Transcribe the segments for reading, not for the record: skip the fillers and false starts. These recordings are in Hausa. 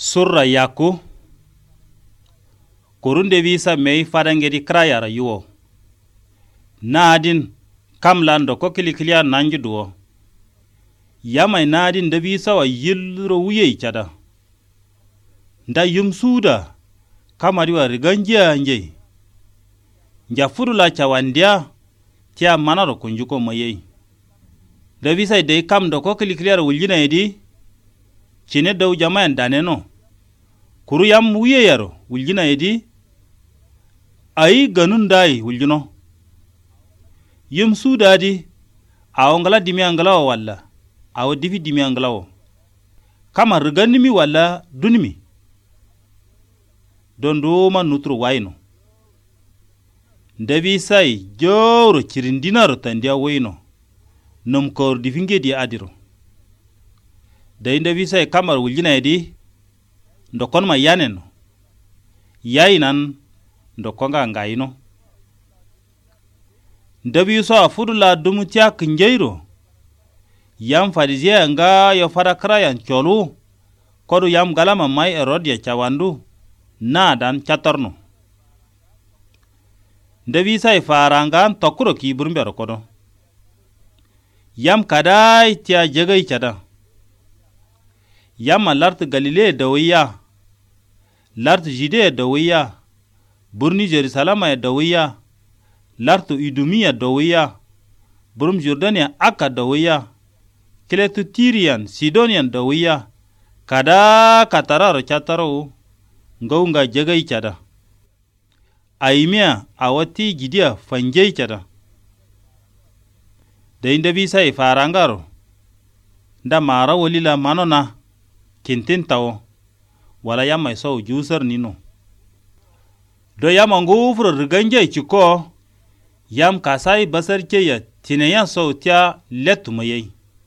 surra yakku kurunde visa mei fadangedi krayara yuwo naadin kamlando ko kilikiliya nanji duwo yamai naadin da visa wa yilro wuye cada nda yumsuda kamari wa riganjiya nje njafurula cawandiya tiya manaro kunjuko mayei da visa dai kam da ko kilikiliyar wuljina edi cine daw jamayan daneno kuru yam wuye yaro wuljina edi ai ganun dai wuljino yum dadi awo ngala dimi angalawo walla awo divi dimi angalawo kama riganimi walla dunimi don doma nutru wayno ndavi sai joro cirindinaro tandia wayno nom kor difinge di adiro dai ndavi sai kamar wuljina edi ndokon ma yaneno yayinan ndokonga ngayino ndabi so afudula dumutya kinjeiro yam fadizia nga yo fara krayan cholu kodu yam galama mai erodia chawandu na dan chatorno ndabi sai farangan tokuro ki burmbero kodo yam kadai tia jegai chada yam lart galile dawiya lart jide dawiya burni jerusalema dawiya lartu idumiya dawiya burum jordania aka dawiya kiletu tirian sidonian dawiya kada katararo chataro ngaunga jegai chada aimia awati gidia fanjei chada deinde bisa farangaro nda mara wolila manona kintin tawo wala yamma so jusar nino do yama ngufro riganje chiko yam kasai basar keya tineya sautia letumayai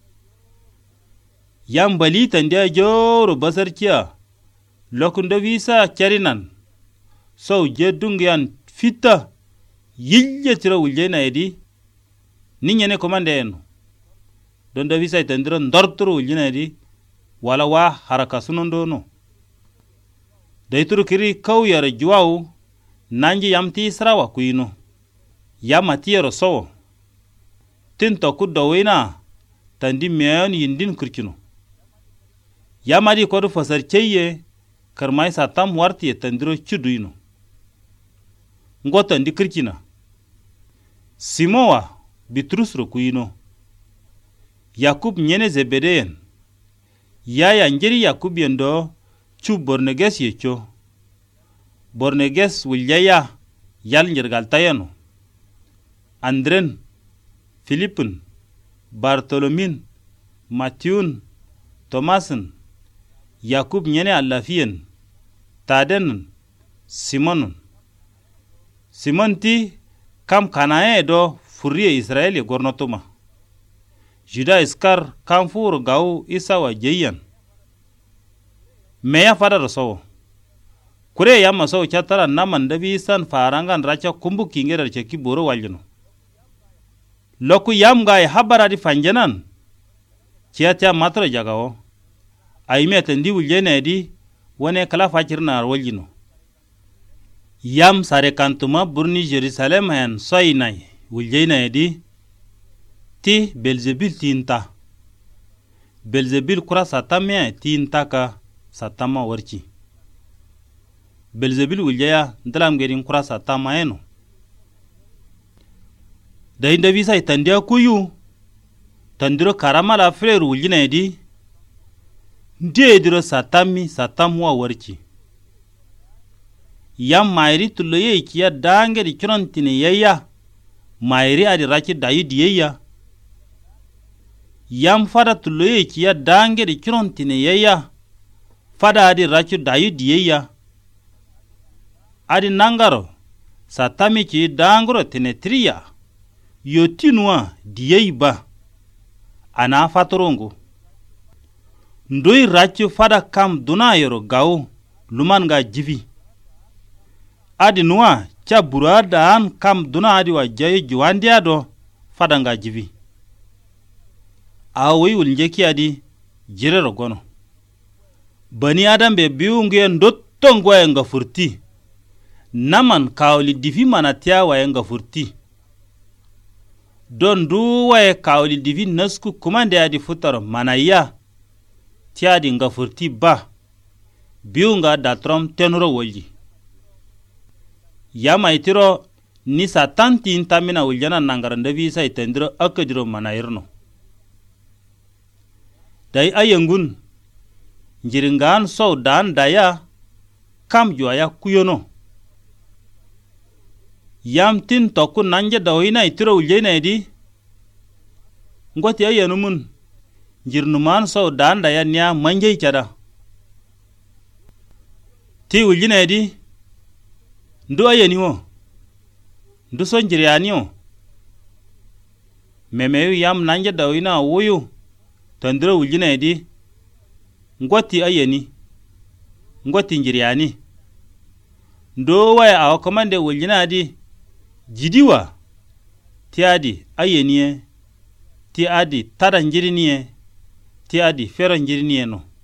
yam balitan dia joro basar kiya lokunda visa charinan so jedungyan fita yille tira wuljena edi ninyene komande eno don da visa itandira ndortoro wuljena edi wala wa haraka sunondo no daituru kiri kawyara juwau nanji yamti israwa kuino yama tiyero sowo tinto kuddo wina tandi meyon yindin kurkino yama di kodu fasar cheye karmai satam warti tandiro chuduino ngota ndi kurkina simowa bitrusro kuino yakub nyene zebedeyen yaya njeri yakub yendo chu borneges yecho borneges wilyaya yal njirgal tayano Andren, Philippun, Bartolomin, Matthewn, Thomasen, Yakub nyene Allafiyen, Taden, Simon. Simon ti kam kanaye do furiye Israeli gornotuma. Juda iskar kam fur gau isawa jeyan. Meya fada rasowo. Kure yamma so chatara naman davi san farangan racha kumbu kingera cheki boro waljino. Loku yam gai habaradi fanjanan ciatia matra jagawo aime tendi wuljene di wane kala fachirna waljino yam sare kantuma burni Jerusalem hen soinai wuljene di ti Belzebil tinta Belzebil kura satamya tinta ka satama warchi Belzebil wuljaya ndalam gedin kura satama eno da inda visa itandia kuyu tandiro karama la frere wuljina edi ndiye diro satamwa warchi yam mairi tuloye ikiya dange di kirontine yaya mairi adi raki dayu diyeya yam fada tuloye ikiya dange di kirontine yaya fada adi raki dayu diyeya adi nangaro satami ki danguro tinetriya yotinwa diyeiba ana fatorongo ndoi racho fada kam duna yoro gao luman ga jivi adi nuwa cha burada an kam duna adi wa jaye juwandi ado fada nga jivi awi uljeki adi jirero gono bani adam be biunge ndotto ngwaye nga furti naman kawli difi manatia waye nga furti don du waye kawli difi nasku kumande adi futaro manaya tiadi nga furti ba biunga datrom tenuro wolji yama itiro ni satanti intamina wuljana nangaranda visa itendiro akadiro manayirno dai ayengun njiringan sow dan daya kam juaya kuyono yamtin tokku nanje dawina itiro wuljena edi ngoti ayenumun njirnuman sow dan daya nya manje cada ti wuljena edi ndu ayeniwo ndu so njirianiyo memeyu yam nanje dawina wuyu tandiro wuljena edi ngoti ayeni ngoti njiriani ndo waya awa komande wuljena adi jidiwa ti adi ayeniye ti adi tada njiriniye ti adi fero njiriniye no